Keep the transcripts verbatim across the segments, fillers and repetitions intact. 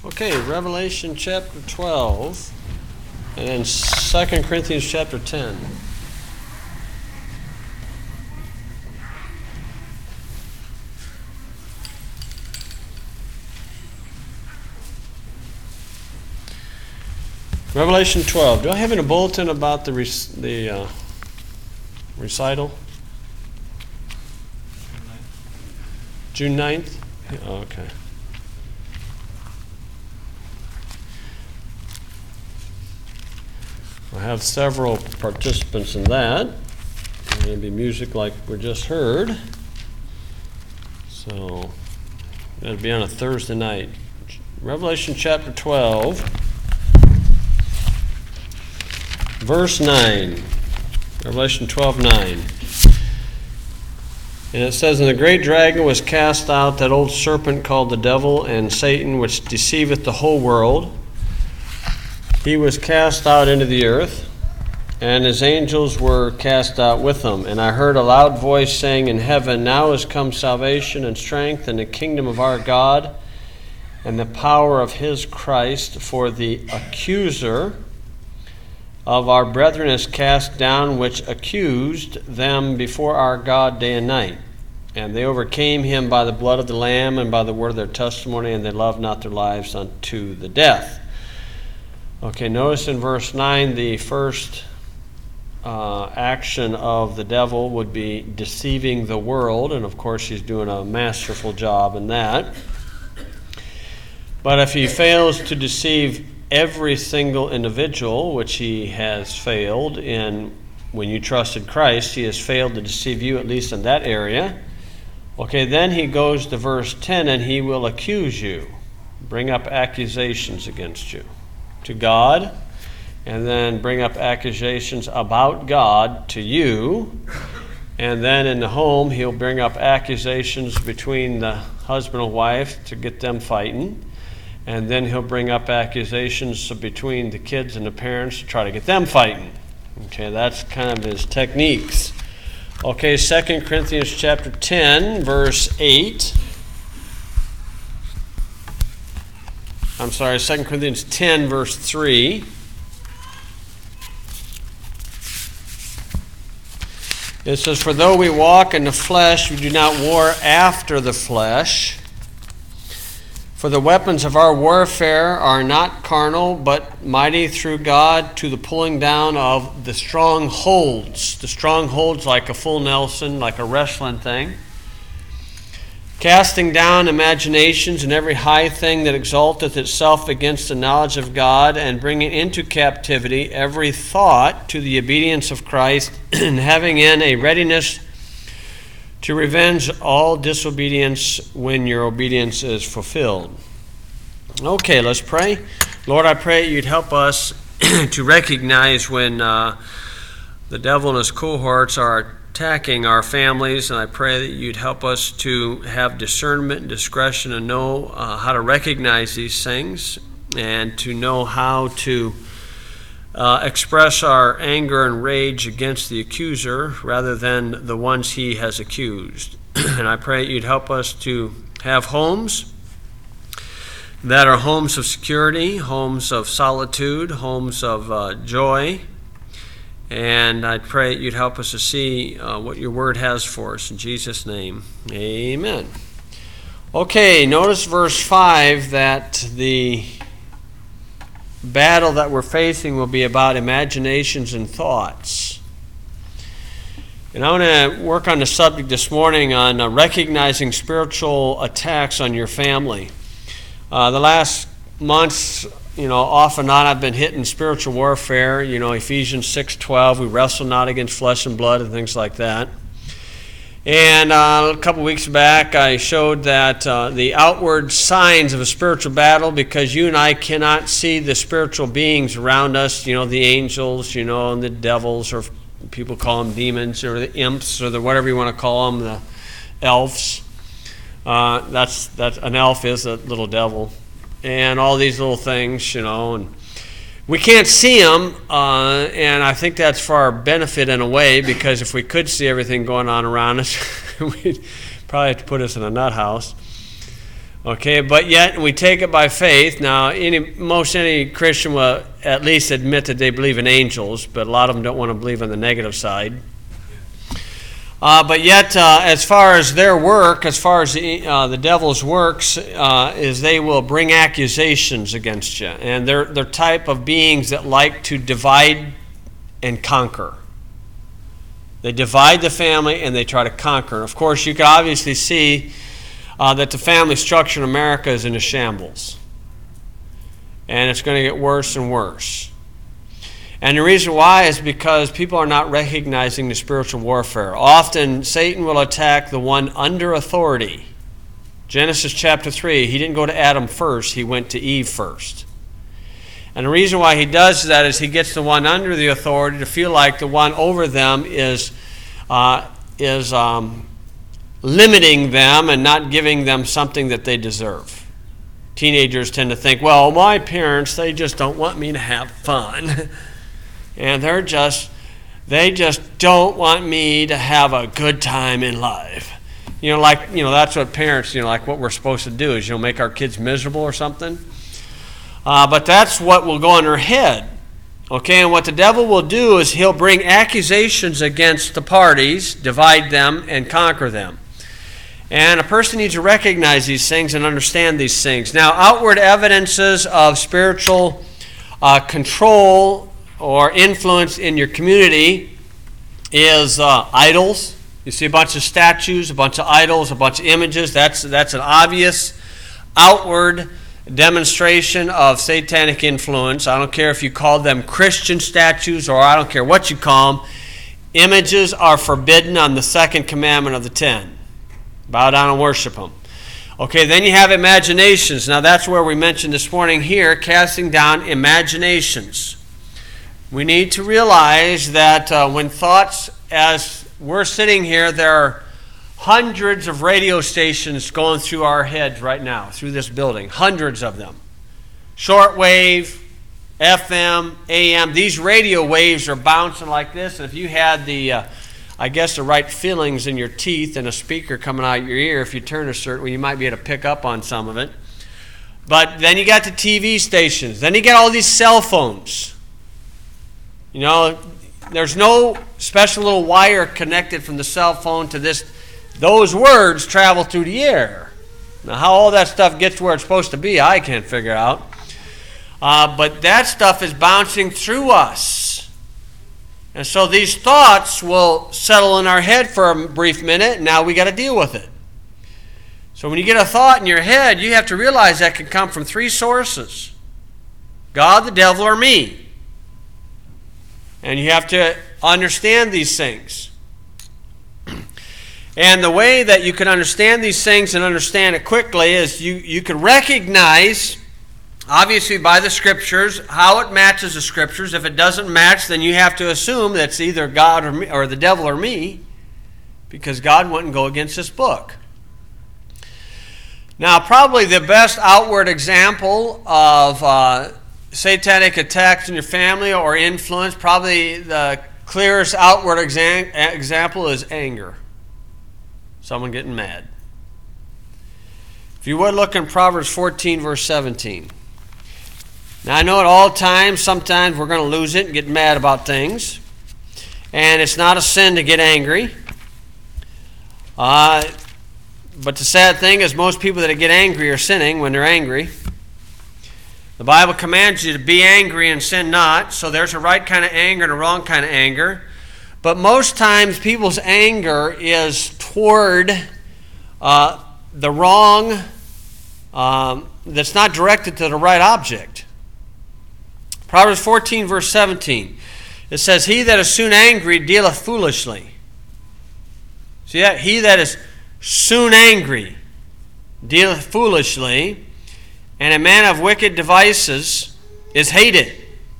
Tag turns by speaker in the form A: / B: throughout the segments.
A: Okay, Revelation chapter twelve, and then Second Corinthians chapter ten. Revelation twelve. Do I have in a bulletin about the rec- the uh, recital? June ninth? Oh, okay. I have several participants in that. Maybe music like we just heard. So, it'll be on a Thursday night. Revelation chapter twelve, verse nine. Revelation twelve nine. And it says, "And the great dragon was cast out, that old serpent called the devil and Satan, which deceiveth the whole world. He was cast out into the earth, and his angels were cast out with him. And I heard a loud voice saying in heaven, Now is come salvation and strength and the kingdom of our God and the power of his Christ, for the accuser of our brethren is cast down, which accused them before our God day and night. And they overcame him by the blood of the Lamb and by the word of their testimony, and they loved not their lives unto the death." Okay, notice in verse nine, the first uh, action of the devil would be deceiving the world, and of course he's doing a masterful job in that. But if he fails to deceive every single individual, which he has failed in when you trusted Christ, he has failed to deceive you, at least in that area. Okay, then he goes to verse ten, and he will accuse you, bring up accusations against you to God, and then bring up accusations about God to you. And then in the home, he'll bring up accusations between the husband and wife to get them fighting. And then he'll bring up accusations between the kids and the parents to try to get them fighting. Okay, that's kind of his techniques. Okay, Second Corinthians chapter ten, verse eight. I'm sorry, Second Corinthians ten, verse three. It says, "For though we walk in the flesh, we do not war after the flesh. For the weapons of our warfare are not carnal, but mighty through God to the pulling down of the strongholds." The strongholds like a full Nelson, like a wrestling thing. "Casting down imaginations and every high thing that exalteth itself against the knowledge of God, and bringing into captivity every thought to the obedience of Christ, and having in a readiness to revenge all disobedience when your obedience is fulfilled." Okay, let's pray. Lord, I pray you'd help us to recognize when uh, the devil and his cohorts are attacking our families, and I pray that you'd help us to have discernment and discretion and know uh, how to recognize these things, and to know how to uh, express our anger and rage against the accuser rather than the ones he has accused. And I pray you'd help us to have homes that are homes of security, homes of solitude, homes of uh, joy. And I pray you'd help us to see uh, what your word has for us. In Jesus' name, amen. Okay, notice verse five, that the battle that we're facing will be about imaginations and thoughts. And I want to work on the subject this morning on uh, recognizing spiritual attacks on your family. Uh, the last months, you know, off and on, I've been hitting spiritual warfare. You know, Ephesians six twelve, we wrestle not against flesh and blood and things like that. And uh, a couple weeks back, I showed that uh, the outward signs of a spiritual battle, because you and I cannot see the spiritual beings around us, you know, the angels, you know, and the devils, or people call them demons, or the imps, or the whatever you want to call them, the elves. Uh, that's, that's an elf is a little devil. And all these little things, you know, and we can't see them, uh, and I think that's for our benefit in a way, because if we could see everything going on around us, we'd probably have to put us in a nut house. Okay, but yet we take it by faith. Now, any, most any Christian will at least admit that they believe in angels, but a lot of them don't want to believe on the negative side. Uh, but yet, uh, as far as their work, as far as the, uh, the devil's works, uh, is they will bring accusations against you. And they're, they're type of beings that like to divide and conquer. They divide the family and they try to conquer. And of course, you can obviously see uh, that the family structure in America is in a shambles. And it's going to get worse and worse. And the reason why is because people are not recognizing the spiritual warfare. Often, Satan will attack the one under authority. Genesis chapter three, he didn't go to Adam first, he went to Eve first. And the reason why he does that is he gets the one under the authority to feel like the one over them is, uh, is um, limiting them and not giving them something that they deserve. Teenagers tend to think, well, my parents, they just don't want me to have fun. And they're just, they just don't want me to have a good time in life. You know, like, you know, that's what parents, you know, like what we're supposed to do is, you know, make our kids miserable or something. Uh, but that's what will go in their head. Okay, and what the devil will do is he'll bring accusations against the parties, divide them, and conquer them. And a person needs to recognize these things and understand these things. Now, outward evidences of spiritual uh, control or influence in your community is uh, idols. You see a bunch of statues, a bunch of idols, a bunch of images. That's, that's an obvious outward demonstration of satanic influence. I don't care if you call them Christian statues or I don't care what you call them. Images are forbidden on the second commandment of the ten. Bow down and worship them. Okay, then you have imaginations. Now that's where we mentioned this morning here, casting down imaginations. We need to realize that uh, when thoughts, as we're sitting here, there are hundreds of radio stations going through our heads right now, through this building, hundreds of them. Shortwave, F M, A M, these radio waves are bouncing like this, and if you had the, uh, I guess, the right fillings in your teeth and a speaker coming out of your ear, if you turn a certain way, you might be able to pick up on some of it. But then you got the T V stations, then you got all these cell phones. You know, there's no special little wire connected from the cell phone to this. Those words travel through the air. Now, how all that stuff gets where it's supposed to be, I can't figure out. Uh, but that stuff is bouncing through us. And so these thoughts will settle in our head for a brief minute, and now we got to deal with it. So when you get a thought in your head, you have to realize that can come from three sources: God, the devil, or me. And you have to understand these things. And the way that you can understand these things and understand it quickly is you, you can recognize, obviously by the Scriptures, how it matches the Scriptures. If it doesn't match, then you have to assume that's either God or, me, or the devil or me, because God wouldn't go against this book. Now, probably the best outward example of Uh, satanic attacks in your family or influence, probably the clearest outward exam- example is anger. Someone getting mad. If you would look in Proverbs fourteen, verse seventeen. Now I know at all times, sometimes we're going to lose it and get mad about things. And it's not a sin to get angry. Uh, but the sad thing is most people that get angry are sinning when they're angry. The Bible commands you to be angry and sin not, so there's a right kind of anger and a wrong kind of anger. But most times people's anger is toward uh, the wrong, um, that's not directed to the right object. Proverbs fourteen, verse seventeen, it says, "He that is soon angry dealeth foolishly." See that? He that is soon angry dealeth foolishly, and a man of wicked devices is hated.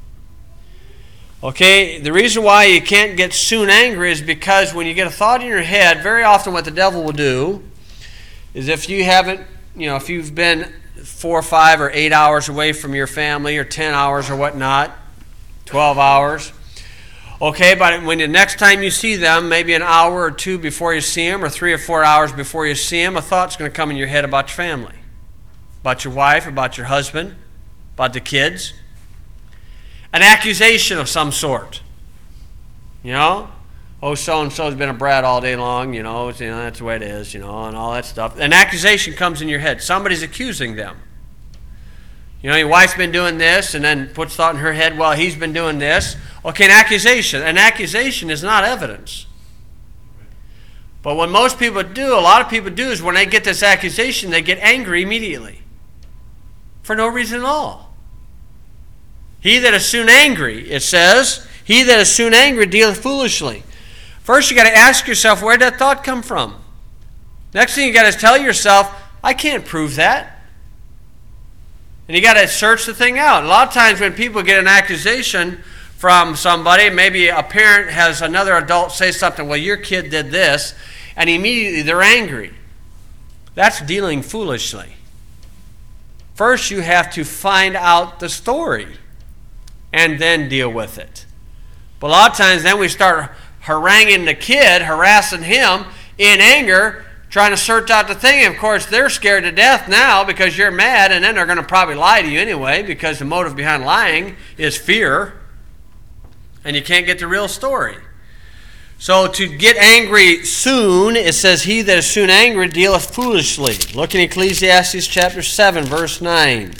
A: Okay, the reason why you can't get soon angry is because when you get a thought in your head, very often what the devil will do is if you haven't, you know, if you've been four or five or eight hours away from your family or ten hours or whatnot, twelve hours, okay, but when the next time you see them, maybe an hour or two before you see them or three or four hours before you see them, a thought's going to come in your head about your family. about your wife, about your husband, about the kids. An accusation of some sort. You know? Oh, so-and-so's been a brat all day long, you know, you know, that's the way it is, you know, and all that stuff. An accusation comes in your head. Somebody's accusing them. You know, your wife's been doing this, and then puts thought in her head, well, he's been doing this. Okay, an accusation. An accusation is not evidence. But what most people do, a lot of people do, is when they get this accusation, they get angry immediately. For no reason at all. He that is soon angry, it says, he that is soon angry dealeth foolishly. First, you got to ask yourself, where did that thought come from? Next thing you got to tell yourself, I can't prove that. And you got to search the thing out. A lot of times when people get an accusation from somebody, maybe a parent has another adult say something, well, your kid did this, and immediately they're angry. That's dealing foolishly. First, you have to find out the story and then deal with it. But a lot of times then we start haranguing the kid, harassing him in anger, trying to search out the thing. And of course, they're scared to death now because you're mad, and then they're going to probably lie to you anyway because the motive behind lying is fear, and you can't get the real story. So to get angry soon, it says, he that is soon angry dealeth foolishly. Look in Ecclesiastes chapter seven, verse nine.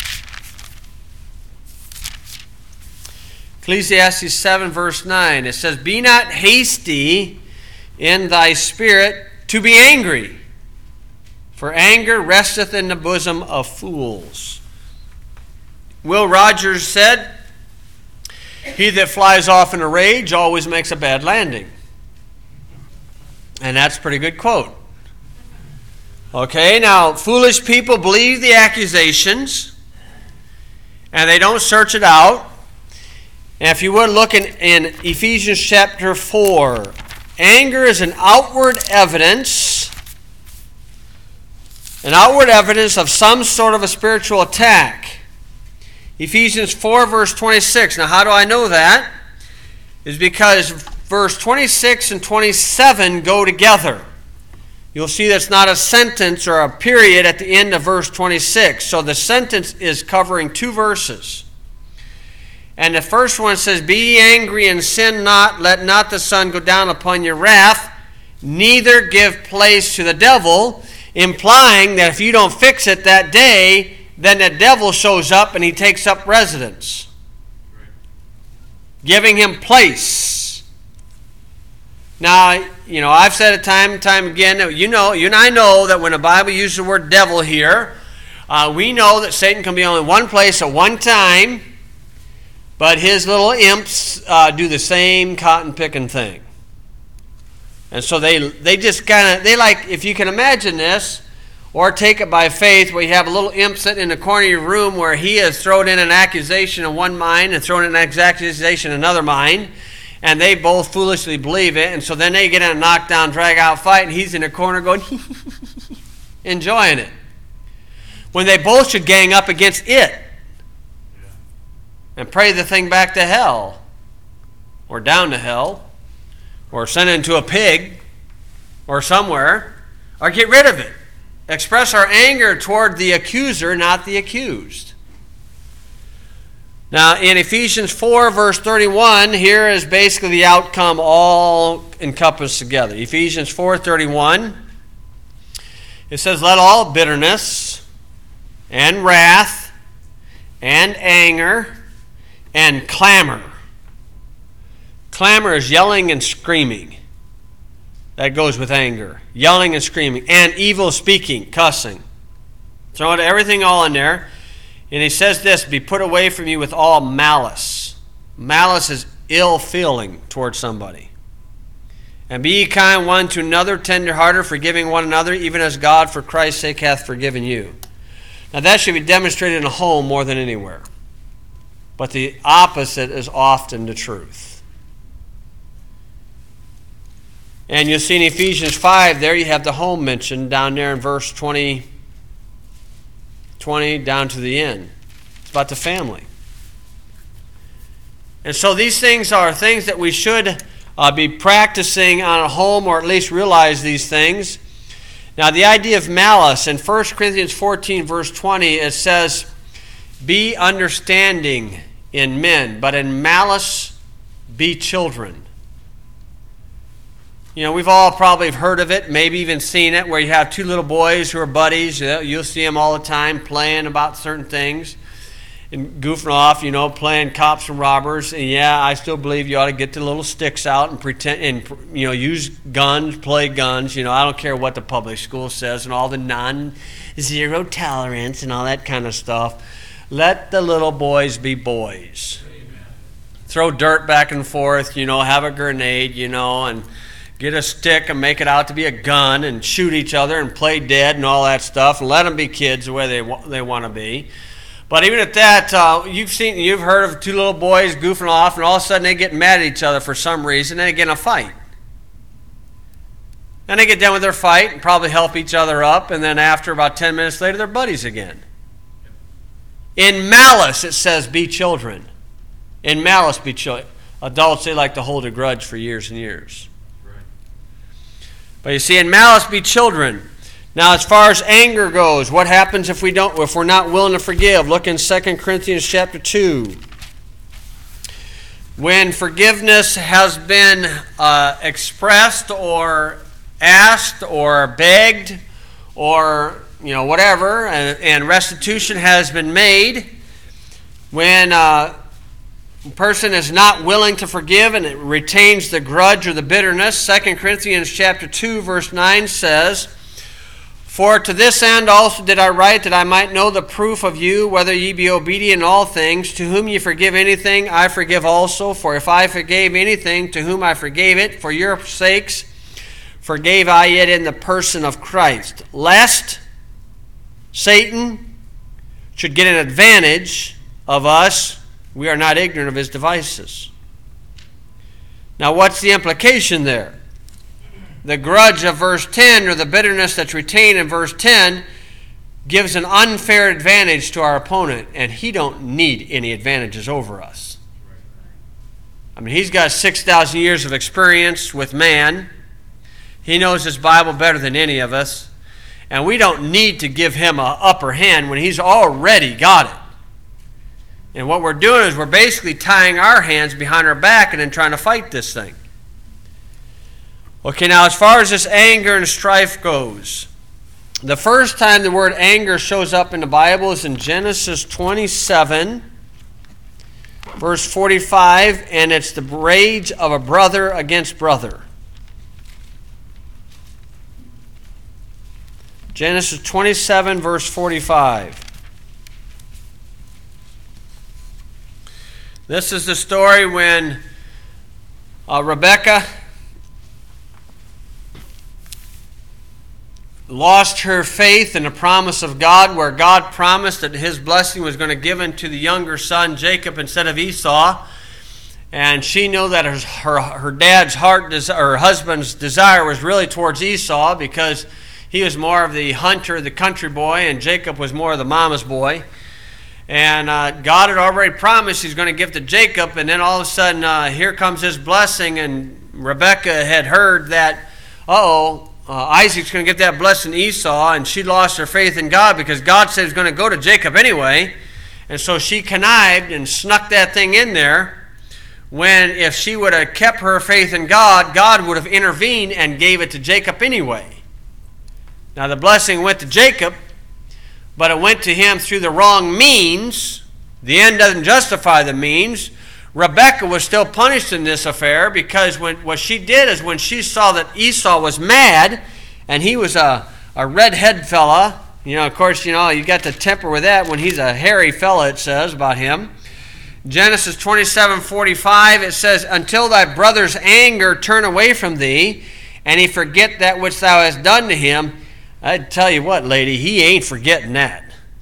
A: Ecclesiastes seven, verse nine. It says, be not hasty in thy spirit to be angry, for anger resteth in the bosom of fools. Will Rogers said, he that flies off in a rage always makes a bad landing. And that's a pretty good quote. Okay, now, foolish people believe the accusations, and they don't search it out. And if you would look in, in Ephesians chapter four, anger is an outward evidence, an outward evidence of some sort of a spiritual attack. Ephesians four, verse twenty-six. Now, how do I know that? Is because verse twenty-six and twenty-seven go together. You'll see that's not a sentence or a period at the end of verse twenty-six. So the sentence is covering two verses. And the first one says, be ye angry and sin not, let not the sun go down upon your wrath, neither give place to the devil, implying that if you don't fix it that day, then the devil shows up and he takes up residence, giving him place. Now, you know, I've said it time and time again, you know, you and I know that when the Bible uses the word devil here, uh, we know that Satan can be only one place at one time, but his little imps uh, do the same cotton-picking thing. And so they they just kind of, they like, if you can imagine this, or take it by faith, where you have a little imp sitting in the corner of your room where he has thrown in an accusation in one mind and thrown in an accusation in another mind, and they both foolishly believe it, and so then they get in a knockdown, drag-out fight, and he's in the corner going, enjoying it. When they both should gang up against it and pray the thing back to hell, or down to hell, or send it into a pig, or somewhere, or get rid of it. Express our anger toward the accuser, not the accused. Now, in Ephesians four, verse thirty-one, here is basically the outcome all encompassed together. Ephesians four thirty-one, it says, let all bitterness and wrath and anger and clamor. Clamor is yelling and screaming. That goes with anger. Yelling and screaming. And evil speaking, cussing. Throwing everything all in there. And he says this, be put away from you with all malice. Malice is ill feeling towards somebody. And be ye kind one to another, tenderhearted, forgiving one another, even as God for Christ's sake hath forgiven you. Now that should be demonstrated in a home more than anywhere. But the opposite is often the truth. And you'll see in Ephesians five, there you have the home mentioned down there in verse twenty, twenty down to the end. It's about the family. And so these things are things that we should uh, be practicing on a home, or at least realize these things. Now, the idea of malice, in First Corinthians fourteen, verse twenty, it says, be understanding in men, but in malice be children. You know, we've all probably heard of it, maybe even seen it, where you have two little boys who are buddies. You'll see them all the time playing about certain things and goofing off, you know, playing cops and robbers. And yeah, I still believe you ought to get the little sticks out and pretend, and, you know, use guns, play guns. You know, I don't care what the public school says and all the non-zero tolerance and all that kind of stuff. Let the little boys be boys. Amen. Throw dirt back and forth, you know, have a grenade, you know, and get a stick and make it out to be a gun and shoot each other and play dead and all that stuff, and let them be kids the way they they want to be. But even at that, uh, you've seen, you've heard of two little boys goofing off, and all of a sudden they get mad at each other for some reason, and they get in a fight. And they get done with their fight and probably help each other up, and then after about ten minutes later, they're buddies again. In malice, it says, be children. In malice, be children. Adults, they like to hold a grudge for years and years. But you see, in malice be children. Now, as far as anger goes, what happens if we don't, if we're not willing to forgive? Look in Second Corinthians chapter two. When forgiveness has been uh, expressed or asked or begged or, you know, whatever, and, and restitution has been made, when uh, a person is not willing to forgive and it retains the grudge or the bitterness, Second Corinthians chapter two, verse nine says, for to this end also did I write, that I might know the proof of you, whether ye be obedient in all things. To whom ye forgive anything, I forgive also. For if I forgave anything, to whom I forgave it, for your sakes forgave I it in the person of Christ, lest Satan should get an advantage of us. We are not ignorant of his devices. Now, what's the implication there? The grudge of verse ten, or the bitterness that's retained in verse ten, gives an unfair advantage to our opponent, and he don't need any advantages over us. I mean, he's got six thousand years of experience with man. He knows his Bible better than any of us, and we don't need to give him an upper hand when he's already got it. And what we're doing is we're basically tying our hands behind our back and then trying to fight this thing. Okay, now as far as this anger and strife goes, the first time the word anger shows up in the Bible is in Genesis twenty-seven, verse forty-five, and it's the rage of a brother against brother. Genesis twenty-seven, verse forty-five. This is the story when uh, Rebekah lost her faith in the promise of God, where God promised that his blessing was going to give unto the younger son Jacob instead of Esau. And she knew that her, her, her dad's heart, or her husband's desire was really towards Esau, because he was more of the hunter, the country boy, and Jacob was more of the mama's boy. And uh, God had already promised he's going to give to Jacob, and then all of a sudden, uh, here comes his blessing, and Rebekah had heard that, uh-oh, uh, Isaac's going to get that blessing to Esau, and she lost her faith in God because God said he was going to go to Jacob anyway. And so she connived and snuck that thing in there, when if she would have kept her faith in God, God would have intervened and gave it to Jacob anyway. Now the blessing went to Jacob, but it went to him through the wrong means. The end doesn't justify the means. Rebekah was still punished in this affair, because when, what she did is, when she saw that Esau was mad, and he was a, a redhead fella, you know, of course, you know, you got to temper with that when he's a hairy fella, it says about him. Genesis twenty-seven forty-five, it says, until thy brother's anger turn away from thee, and he forget that which thou hast done to him. I'd tell you what, lady, he ain't forgetting that.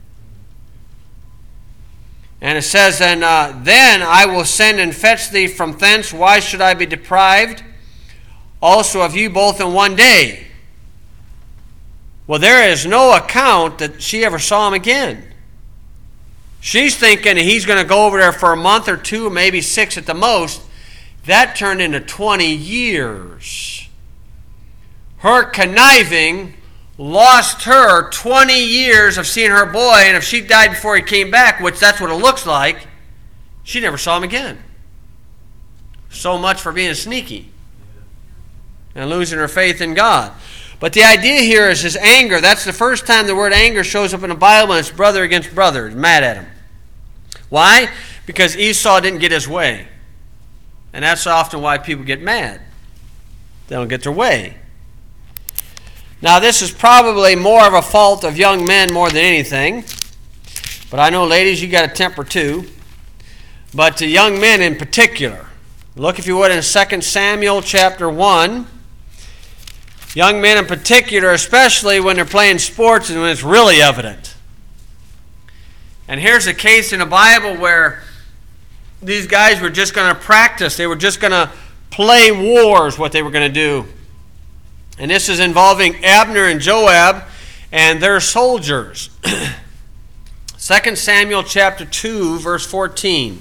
A: And it says, and uh, then I will send and fetch thee from thence. Why should I be deprived also of you both in one day? Well, there is no account that she ever saw him again. She's thinking he's going to go over there for a month or two, maybe six at the most. That turned into twenty years. Her conniving lost her twenty years of seeing her boy, and if she died before he came back, which that's what it looks like, she never saw him again. So much for being sneaky and losing her faith in God. But the idea here is his anger. That's the first time the word anger shows up in the Bible, and it's brother against brother. He's mad at him. Why? Because Esau didn't get his way. And that's often why people get mad. They don't get their way. Now, this is probably more of a fault of young men more than anything. But I know, ladies, you got a temper too. But to young men in particular, look, if you would, in Second Samuel chapter one. Young men in particular, especially when they're playing sports and when it's really evident. And here's a case in the Bible where these guys were just going to practice. They were just going to play wars, what they were going to do. And this is involving Abner and Joab and their soldiers. Second Samuel chapter two, verse fourteen.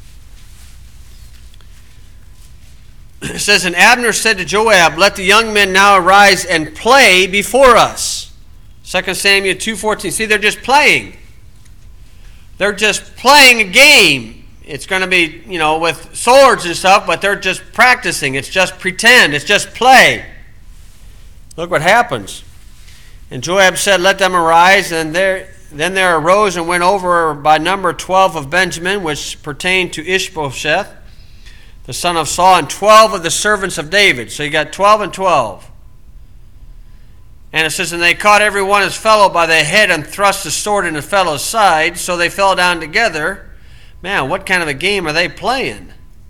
A: It says, and Abner said to Joab, let the young men now arise and play before us. Second Samuel two fourteen. See, they're just playing. They're just playing a game. It's going to be, you know, with swords and stuff, but they're just practicing. It's just pretend. It's just play. Look what happens. And Joab said, let them arise. And there, then there arose and went over by number twelve of Benjamin, which pertained to Ishbosheth, the son of Saul, and twelve of the servants of David. So you got twelve and twelve. And it says, and they caught every one his fellow by the head and thrust the sword in his fellow's side, so they fell down together. Man, what kind of a game are they playing?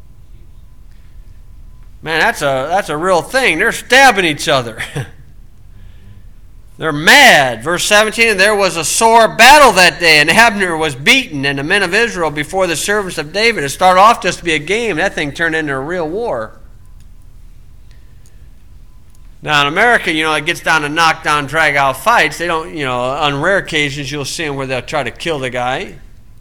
A: Man, that's a that's a real thing. They're stabbing each other. They're mad. Verse seventeen, and there was a sore battle that day, and Abner was beaten, and the men of Israel before the servants of David. It started off just to be a game. That thing turned into a real war. Now in America, you know, it gets down to knockdown, drag-out fights. They don't, you know, on rare occasions you'll see them where they'll try to kill the guy.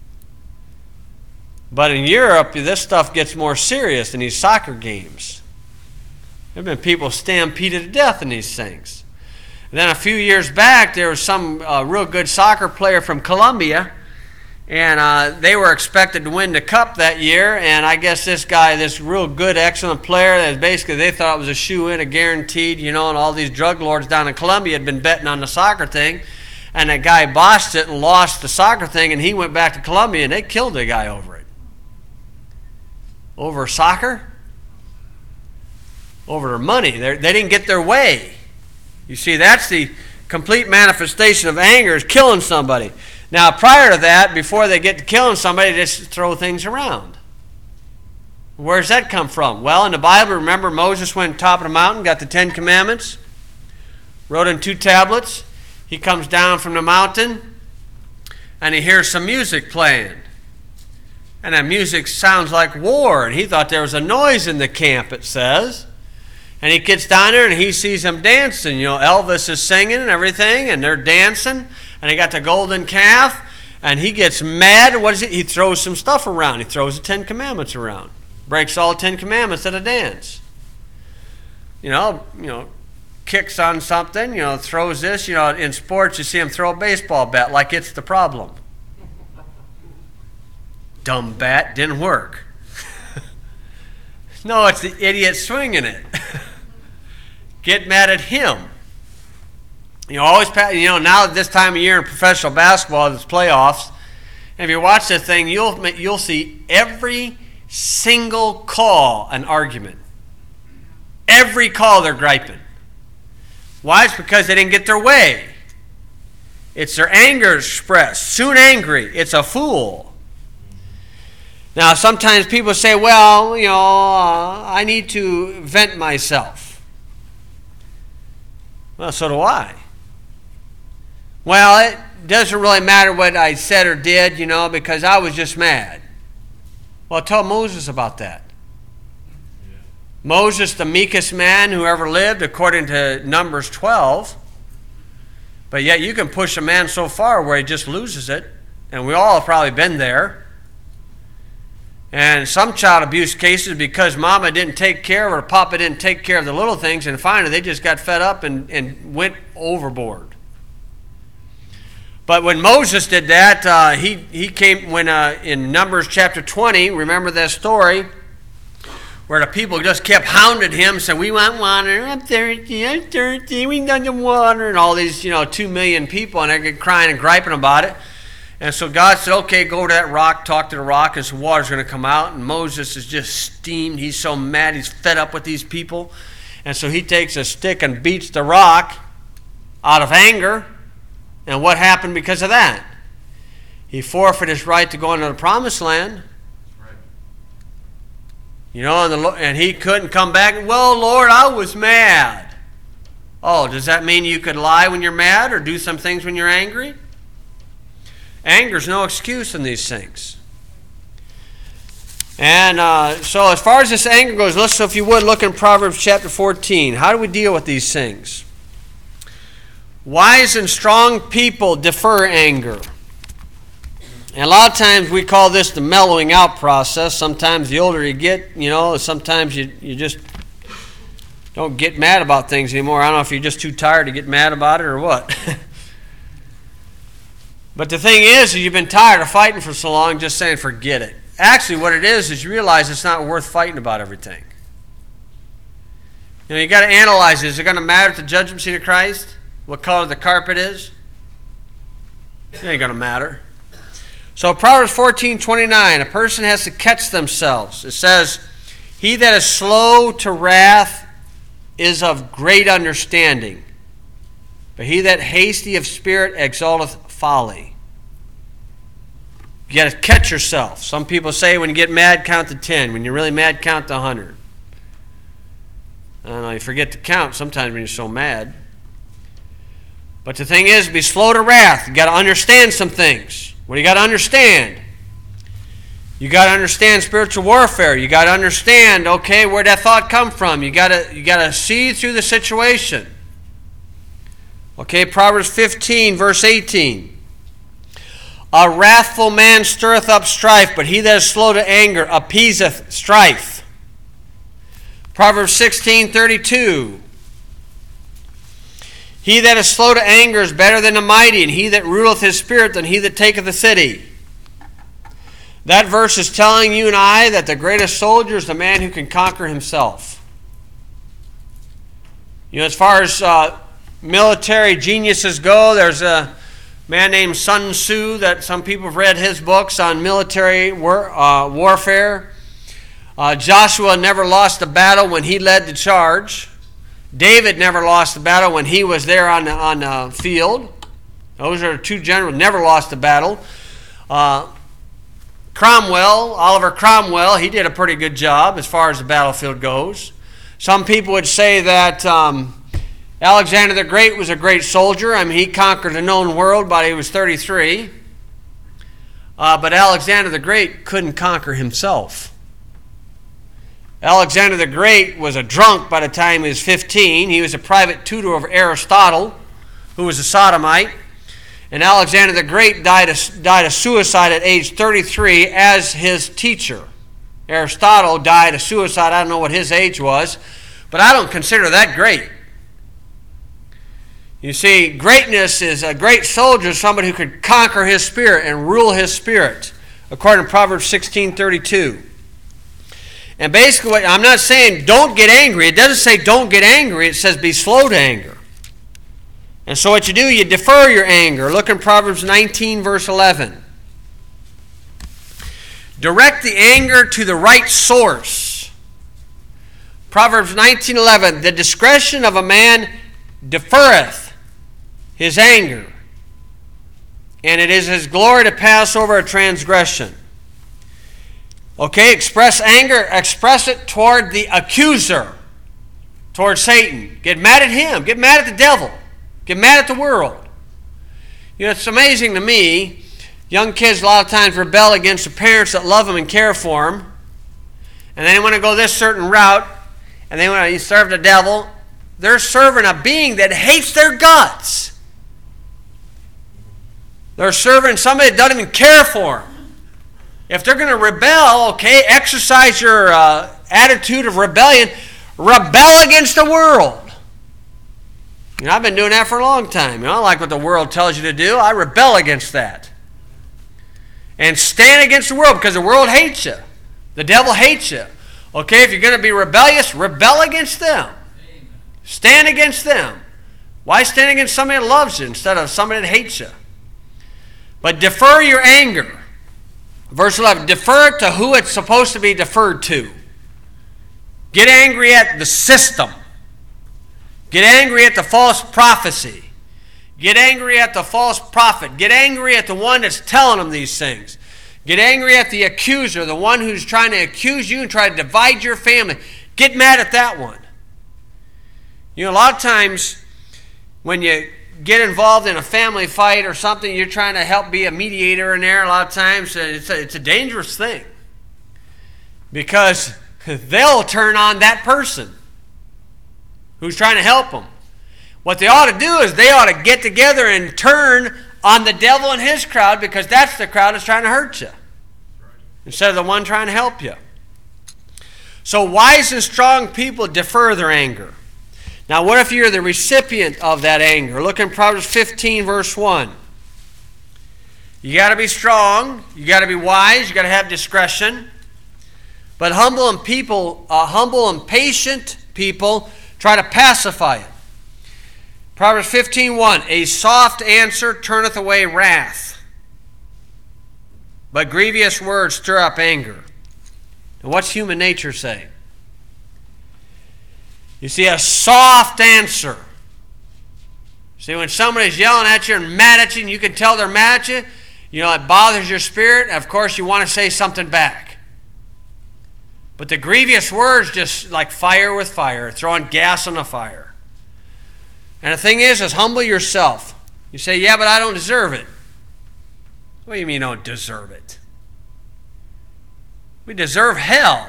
A: But in Europe, this stuff gets more serious in these soccer games. There have been people stampeded to death in these things. And then a few years back, there was some uh, real good soccer player from Colombia, and uh, they were expected to win the cup that year, and I guess this guy, this real good, excellent player, that basically they thought it was a shoe-in, a guaranteed, you know, and all these drug lords down in Colombia had been betting on the soccer thing, and that guy botched it and lost the soccer thing, and he went back to Colombia, and they killed the guy over it. Over soccer? Over their money. They're, they didn't get their way. You see, that's the complete manifestation of anger, is killing somebody. Now, prior to that, before they get to killing somebody, they just throw things around. Where does that come from? Well, in the Bible, remember Moses went top of the mountain, got the Ten Commandments, wrote in two tablets. He comes down from the mountain, and he hears some music playing. And that music sounds like war, and he thought there was a noise in the camp, it says. And he gets down there and he sees them dancing. You know, Elvis is singing and everything, and they're dancing. And they got the golden calf, and he gets mad. What is it? He throws some stuff around. He throws the Ten Commandments around. Breaks all the Ten Commandments at a dance. You know, you know, kicks on something, you know, throws this. You know, in sports you see him throw a baseball bat like it's the problem. Dumb bat, didn't work. No, it's the idiot swinging it. Get mad at him. You know, always, you know, now at this time of year in professional basketball, it's playoffs. And if you watch this thing, you'll you'll see every single call an argument. Every call they're griping. Why? It's because they didn't get their way. It's their anger expressed. Soon angry. It's a fool. Now, sometimes people say, well, you know, uh, I need to vent myself. Well, so do I. Well, it doesn't really matter what I said or did, you know, because I was just mad. Well, tell Moses about that. Yeah. Moses, the meekest man who ever lived, according to Numbers twelve. But yet you can push a man so far where he just loses it. And we all have probably been there. And some child abuse cases, because mama didn't take care of or papa didn't take care of the little things, and finally they just got fed up and, and went overboard. But when Moses did that, uh, he, he came, when uh, in Numbers chapter twenty, remember that story, where the people just kept hounding him, saying, we want water, I'm thirsty, I'm thirsty, we need the water, and all these, you know, two million people, and they're crying and griping about it. And so God said, okay, go to that rock, talk to the rock, and some water's going to come out. And Moses is just steamed. He's so mad, he's fed up with these people. And so he takes a stick and beats the rock out of anger. And what happened because of that? He forfeited his right to go into the promised land. You know, and, the, and he couldn't come back. Well, Lord, I was mad. Oh, does that mean you could lie when you're mad or do some things when you're angry? Anger's no excuse in these things. And uh, so as far as this anger goes, let's, so if you would, look in Proverbs chapter fourteen. How do we deal with these things? Wise and strong people defer anger. And a lot of times we call this the mellowing out process. Sometimes the older you get, you know, sometimes you, you just don't get mad about things anymore. I don't know if you're just too tired to get mad about it or what. But the thing is, is, you've been tired of fighting for so long, just saying forget it. Actually, what it is, is you realize it's not worth fighting about everything. You know, you got to analyze it. Is it going to matter at the judgment seat of Christ what color the carpet is? It ain't going to matter. So Proverbs fourteen twenty-nine, a person has to catch themselves. It says, he that is slow to wrath is of great understanding, but he that hasty of spirit exalteth folly. You got to catch yourself. Some people say when you get mad, count to ten. When you're really mad, count to one hundred. I don't know, you forget to count sometimes when you're so mad. But the thing is, be slow to wrath. You got to understand some things. What do you got to understand? You got to understand spiritual warfare. You got to understand, okay, where'd that thought come from? You got to you got to see through the situation. Okay, Proverbs fifteen, verse eighteen. A wrathful man stirreth up strife, but he that is slow to anger appeaseth strife. Proverbs sixteen, thirty-two. He that is slow to anger is better than the mighty, and he that ruleth his spirit than he that taketh a city. That verse is telling you and I that the greatest soldier is the man who can conquer himself. You know, as far as uh, military geniuses go, there's a man named Sun Tzu that some people have read his books on military war, uh, warfare. Uh, Joshua never lost a battle when he led the charge. David never lost the battle when he was there on the, on the field. Those are two generals, never lost a battle. Uh, Cromwell, Oliver Cromwell, he did a pretty good job as far as the battlefield goes. Some people would say that um, Alexander the Great was a great soldier. I mean, he conquered the known world by he was thirty-three. Uh, but Alexander the Great couldn't conquer himself. Alexander the Great was a drunk by the time he was fifteen. He was a private tutor of Aristotle, who was a sodomite. And Alexander the Great died of, died of suicide at age thirty-three as his teacher. Aristotle died of suicide. I don't know what his age was, but I don't consider that great. You see, greatness is a great soldier, somebody who could conquer his spirit and rule his spirit, according to Proverbs sixteen thirty-two. And basically, what, I'm not saying don't get angry. It doesn't say don't get angry. It says be slow to anger. And so what you do, you defer your anger. Look in Proverbs nineteen, verse eleven. Direct the anger to the right source. Proverbs nineteen eleven. The discretion of a man deferreth his anger, and it is his glory to pass over a transgression. Okay, express anger, express it toward the accuser, toward Satan. Get mad at him. Get mad at the devil. Get mad at the world. You know, it's amazing to me, young kids a lot of times rebel against the parents that love them and care for them, and they want to go this certain route, and they want to serve the devil. They're serving a being that hates their guts. They're serving somebody that doesn't even care for them. If they're going to rebel, okay, exercise your uh, attitude of rebellion. Rebel against the world. And I've been doing that for a long time. You know, I don't like what the world tells you to do. I rebel against that. And stand against the world, because the world hates you. The devil hates you. Okay, if you're going to be rebellious, rebel against them. Stand against them. Why stand against somebody that loves you instead of somebody that hates you? But defer your anger. Verse eleven, defer it to who it's supposed to be deferred to. Get angry at the system. Get angry at the false prophecy. Get angry at the false prophet. Get angry at the one that's telling them these things. Get angry at the accuser, the one who's trying to accuse you and try to divide your family. Get mad at that one. You know, a lot of times when you get involved in a family fight or something, you're trying to help be a mediator in there. A lot of times it's a, it's a dangerous thing, because they'll turn on that person who's trying to help them. What they ought to do is they ought to get together and turn on the devil and his crowd, because that's the crowd that's trying to hurt you instead of the one trying to help you. So wise and strong people defer their anger. Now, what if you're the recipient of that anger? Look in Proverbs fifteen, verse one. You got to be strong. You got to be wise. You got to have discretion. But humble and people, uh, humble and patient people try to pacify it. Proverbs fifteen, one. A soft answer turneth away wrath, but grievous words stir up anger. And what's human nature say? You see, a soft answer. See, when somebody's yelling at you and mad at you, and you can tell they're mad at you, you know, it bothers your spirit. Of course, you want to say something back. But the grievous words just like fire with fire, throwing gas on the fire. And the thing is, is humble yourself. You say, yeah, but I don't deserve it. What do you mean you don't deserve it? We deserve hell.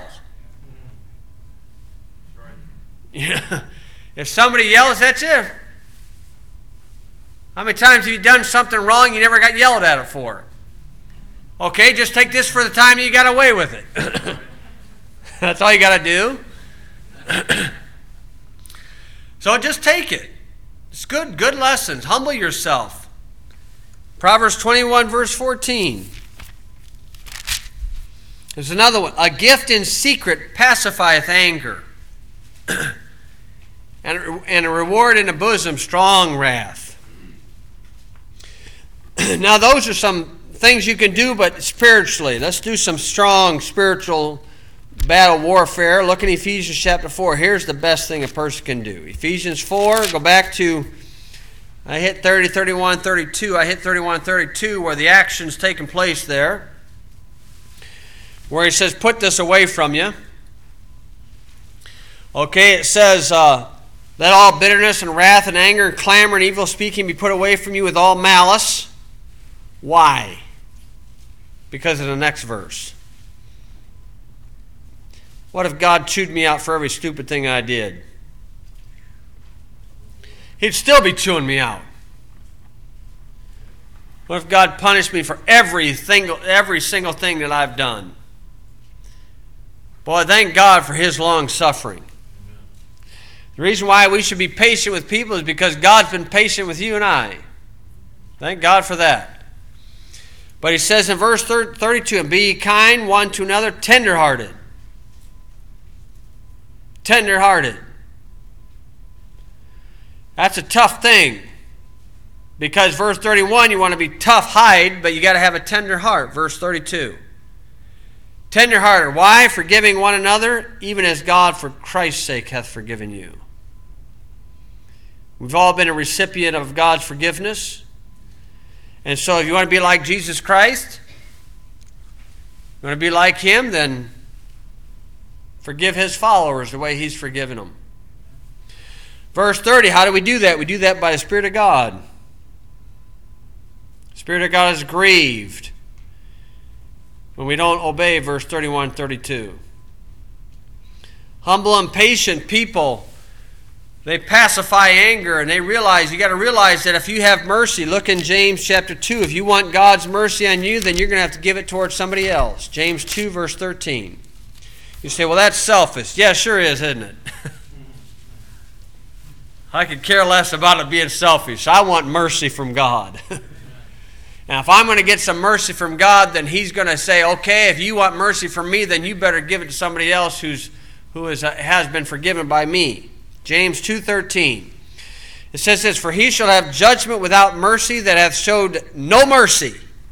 A: Yeah. If somebody yells at you, how many times have you done something wrong you never got yelled at it for? Okay, just take this for the time you got away with it. That's all you got to do. So just take it. It's good, good lessons. Humble yourself. Proverbs twenty-one, verse fourteen. There's another one. A gift in secret pacifieth anger, and, and a reward in the bosom strong wrath. Now those are some things you can do, but spiritually. Let's do some strong spiritual battle warfare. Look in Ephesians chapter four. Here's the best thing a person can do. Ephesians four, go back to, I hit thirty, thirty-one, thirty-two. I hit thirty-one, thirty-two where the action's taking place there. Where he says, put this away from you. Okay, it says, uh, let all bitterness and wrath and anger and clamor and evil speaking be put away from you with all malice. Why? Because of the next verse. What if God chewed me out for every stupid thing I did? He'd still be chewing me out. What if God punished me for every single, every single thing that I've done? Boy, thank God for His long suffering. The reason why we should be patient with people is because God's been patient with you and I. Thank God for that. But He says in verse thirty-two, and be kind one to another, tenderhearted. Tenderhearted. That's a tough thing. Because verse thirty-one, you want to be tough-hide, but you got to have a tender heart. Verse thirty-two. Tenderhearted. Why? Forgiving one another, even as God for Christ's sake hath forgiven you. We've all been a recipient of God's forgiveness. And so if you want to be like Jesus Christ, you want to be like Him, then forgive His followers the way He's forgiven them. Verse thirty, how do we do that? We do that by the Spirit of God. The Spirit of God is grieved when we don't obey verse thirty-one, thirty-two. Humble and patient people, they pacify anger, and they realize, you got to realize that if you have mercy, look in James chapter two, if you want God's mercy on you, then you're going to have to give it towards somebody else. James two, verse thirteen. You say, well, that's selfish. Yeah, sure is, isn't it? I could care less about it being selfish. I want mercy from God. Now, if I'm going to get some mercy from God, then He's going to say, okay, if you want mercy from me, then you better give it to somebody else who's, who is, uh, has been forgiven by me. James two thirteen. It says this, for he shall have judgment without mercy that hath showed no mercy,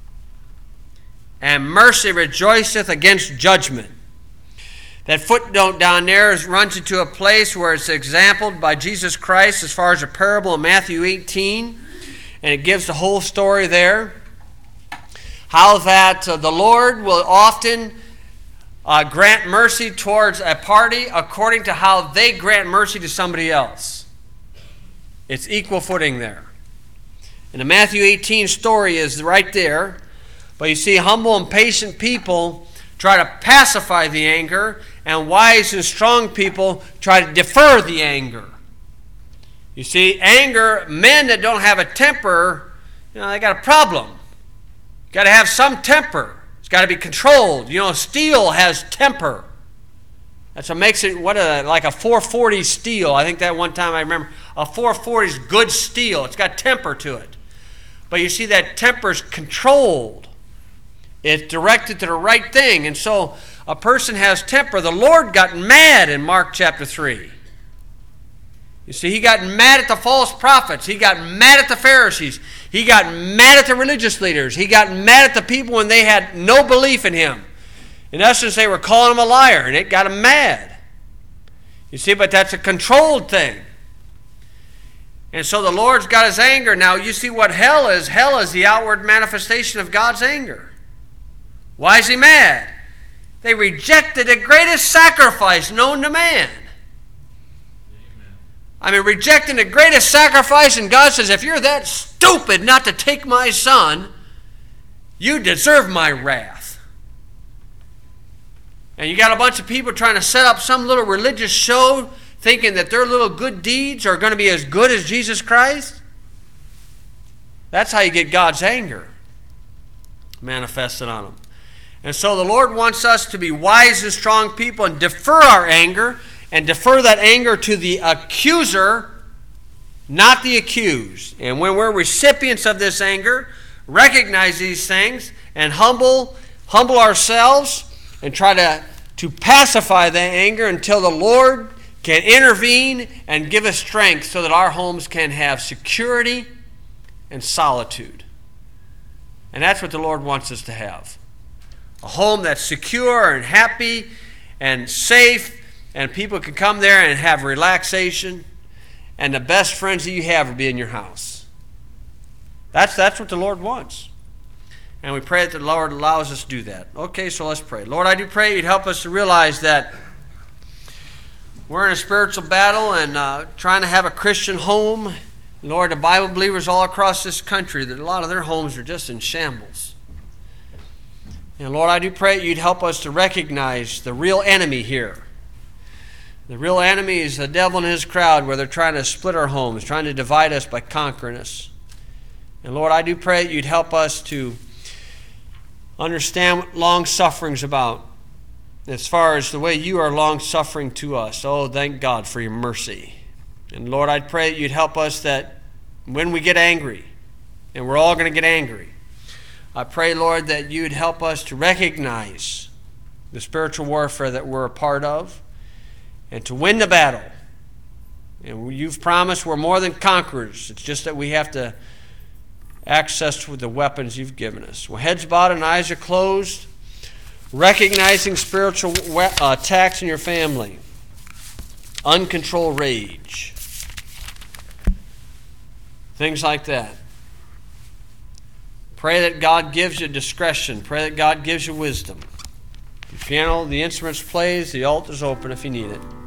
A: and mercy rejoiceth against judgment. That footnote down there is, runs into a place where it's exampled by Jesus Christ as far as a parable in Matthew eighteen, and it gives the whole story there. How that uh, the Lord will often uh, grant mercy towards a party according to how they grant mercy to somebody else. It's equal footing there. And the Matthew eighteen story is right there. But you see, humble and patient people try to pacify the anger, and wise and strong people try to defer the anger. You see, anger, men that don't have a temper, you know, they got a problem. Got to have some temper. It's got to be controlled. You know, steel has temper. That's what makes it what a, like a four forty steel. I think that one time I remember a four forty is good steel. It's got temper to it. But you see, that temper's controlled. It's directed to the right thing. And so a person has temper. The Lord got mad in Mark chapter three. You see, He got mad at the false prophets. He got mad at the Pharisees. He got mad at the religious leaders. He got mad at the people when they had no belief in Him. In essence, they were calling Him a liar, and it got Him mad. You see, but that's a controlled thing. And so the Lord's got His anger. Now, you see what hell is. Hell is the outward manifestation of God's anger. Why is He mad? They rejected the greatest sacrifice known to man. I mean, rejecting the greatest sacrifice, and God says, if you're that stupid not to take my son, you deserve my wrath. And you got a bunch of people trying to set up some little religious show, thinking that their little good deeds are going to be as good as Jesus Christ. That's how you get God's anger manifested on them. And so the Lord wants us to be wise and strong people and defer our anger, and defer that anger to the accuser, not the accused. And when we're recipients of this anger, recognize these things and humble, humble ourselves and try to, to pacify that anger until the Lord can intervene and give us strength so that our homes can have security and solitude. And that's what the Lord wants us to have. A home that's secure and happy and safe, and people can come there and have relaxation, and the best friends that you have will be in your house. That's, that's what the Lord wants. And we pray that the Lord allows us to do that. Okay, so let's pray. Lord, I do pray You'd help us to realize that we're in a spiritual battle and uh, trying to have a Christian home. Lord, the Bible believers all across this country, that a lot of their homes are just in shambles. And Lord, I do pray You'd help us to recognize the real enemy here. The real enemy is the devil and his crowd, where they're trying to split our homes, trying to divide us by conquering us. And Lord, I do pray that You'd help us to understand what long-suffering is about, as far as the way You are long-suffering to us. Oh, thank God for Your mercy. And Lord, I pray that You'd help us that when we get angry, and we're all going to get angry, I pray, Lord, that You'd help us to recognize the spiritual warfare that we're a part of, and to win the battle. And You've promised we're more than conquerors. It's just that we have to access with the weapons You've given us. Well, heads bowed and eyes are closed, recognizing spiritual attacks in your family, uncontrolled rage, things like that. Pray that God gives you discretion. Pray that God gives you wisdom. The piano, the instruments plays, the altar's open if you need it.